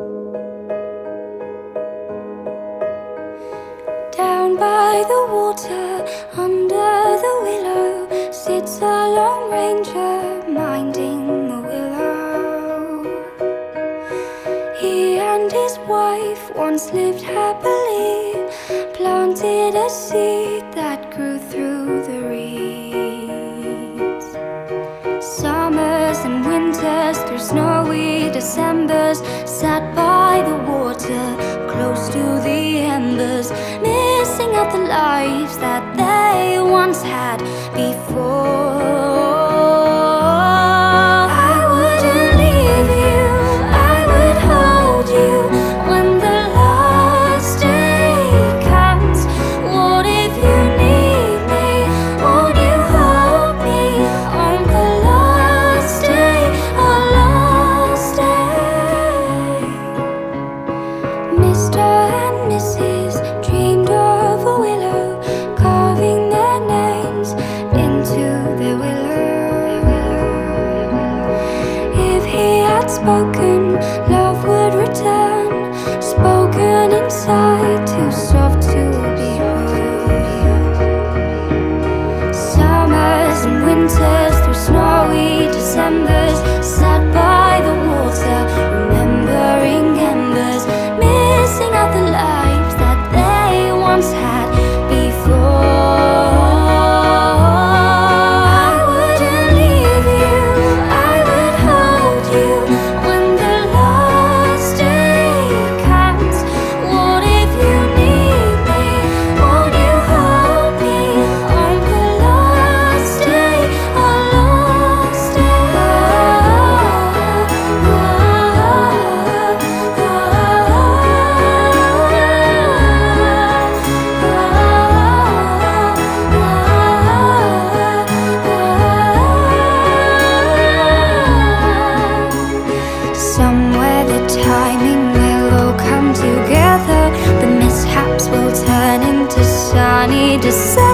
Down by the water, under the willow, sits a lone ranger minding the willow. He and his wife once lived happily, planted a seed that grew through the reeds. Summers and winters, through snowy Decembers, sat by the water, close to the embers, missing out the lives that they once had before. I wouldn't leave you, I would hold you when the last day comes. What if you need me? Won't you hold me on the last day, our last day? Mr. and Mrs. dreamed of a willow, carving their names into the willow. If he had spoken, love would return, spoken inside, too soft to be heard. Summers and winters, through snowy Decembers, sat by the water, remembering embers, missing out the lives that they once had before. I wouldn't leave you, I would hold you when the last day comes. What if you need me? Won't you hold me on the last day, our last day? Somewhere the timing will all come together, the mishaps will turn into sunny December.